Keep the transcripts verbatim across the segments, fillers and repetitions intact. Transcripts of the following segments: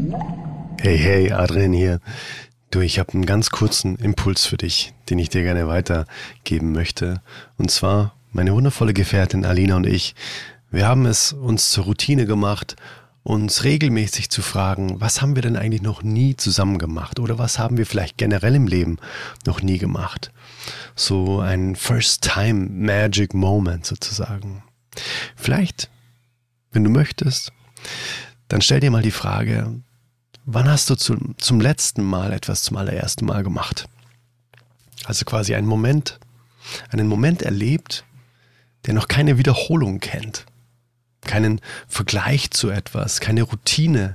Hey, hey, Adrian hier. Du, ich habe einen ganz kurzen Impuls für dich, den ich dir gerne weitergeben möchte. Und zwar meine wundervolle Gefährtin Alina und ich, wir haben es uns zur Routine gemacht, uns regelmäßig zu fragen, was haben wir denn eigentlich noch nie zusammen gemacht oder was haben wir vielleicht generell im Leben noch nie gemacht. So ein First-Time-Magic-Moment sozusagen. Vielleicht, wenn du möchtest, dann stell dir mal die Frage, wann hast du zum, zum letzten Mal etwas zum allerersten Mal gemacht? Also quasi einen Moment, einen Moment erlebt, der noch keine Wiederholung kennt. Keinen Vergleich zu etwas, keine Routine.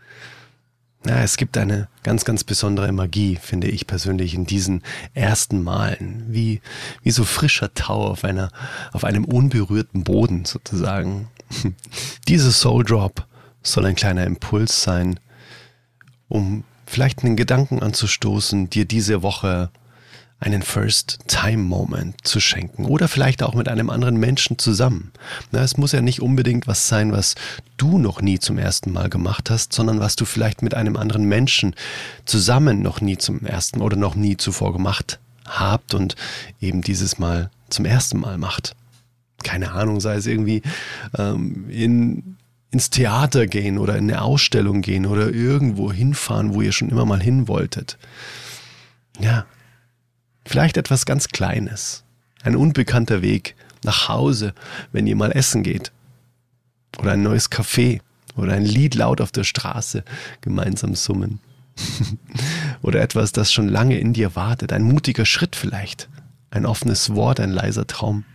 Ja, es gibt eine ganz, ganz besondere Magie, finde ich persönlich, in diesen ersten Malen. Wie, wie so frischer Tau auf einer, auf einem unberührten Boden sozusagen. Dieser Soul Drop soll ein kleiner Impuls sein, um vielleicht einen Gedanken anzustoßen, dir diese Woche einen First-Time-Moment zu schenken oder vielleicht auch mit einem anderen Menschen zusammen. Na, es muss ja nicht unbedingt was sein, was du noch nie zum ersten Mal gemacht hast, sondern was du vielleicht mit einem anderen Menschen zusammen noch nie zum ersten oder noch nie zuvor gemacht habt und eben dieses Mal zum ersten Mal macht. Keine Ahnung, sei es irgendwie ähm, in ins Theater gehen oder in eine Ausstellung gehen oder irgendwo hinfahren, wo ihr schon immer mal hin wolltet. Ja, vielleicht etwas ganz Kleines. Ein unbekannter Weg nach Hause, wenn ihr mal essen geht. Oder ein neues Café oder ein Lied laut auf der Straße gemeinsam summen. Oder etwas, das schon lange in dir wartet. Ein mutiger Schritt vielleicht. Ein offenes Wort, ein leiser Traum.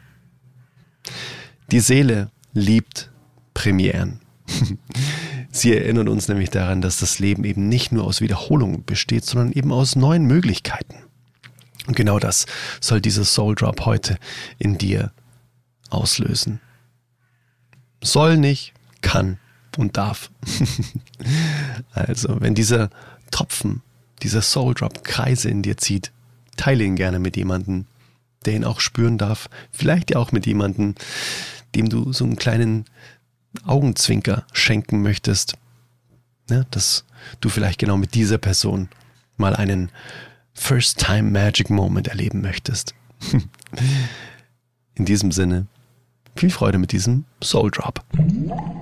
Die Seele liebt Premieren. Sie erinnern uns nämlich daran, dass das Leben eben nicht nur aus Wiederholungen besteht, sondern eben aus neuen Möglichkeiten. Und genau das soll dieser Soul Drop heute in dir auslösen. Soll nicht, kann und darf. Also, wenn dieser Tropfen, dieser Soul Drop Kreise in dir zieht, teile ihn gerne mit jemandem, der ihn auch spüren darf. Vielleicht ja auch mit jemandem, dem du so einen kleinen Augenzwinker schenken möchtest, ja, dass du vielleicht genau mit dieser Person mal einen First-Time-Magic-Moment erleben möchtest. In diesem Sinne, viel Freude mit diesem Soul Drop.